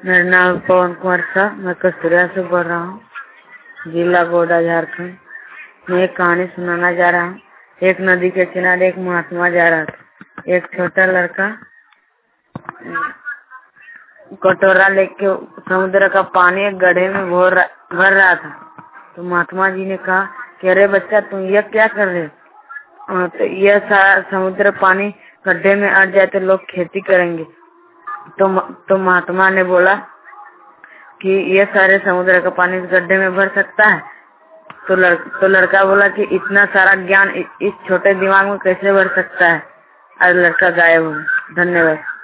मेरा नाम पवन कुमार शाह, मैं कस्तूरिया से बोल रहा हूँ, जिला गोड्डा, झारखंड। मैं एक कहानी सुनाना जा रहा हूँ। एक नदी के किनारे एक महात्मा जा रहा था। एक छोटा लड़का कटोरा लेके समुद्र का पानी एक गड्ढे में भर रहा था। तो महात्मा जी ने कहा कि अरे बच्चा, तुम यह क्या कर रहे हो? तो यह सारा समुद्र पानी गड्ढे में अट जाए तो लोग खेती करेंगे। तो महात्मा ने बोला कि यह सारे समुद्र का पानी इस गड्ढे में भर सकता है? तो लड़का बोला कि इतना सारा ज्ञान इस छोटे दिमाग में कैसे भर सकता है? और लड़का गायब हो गया। धन्यवाद।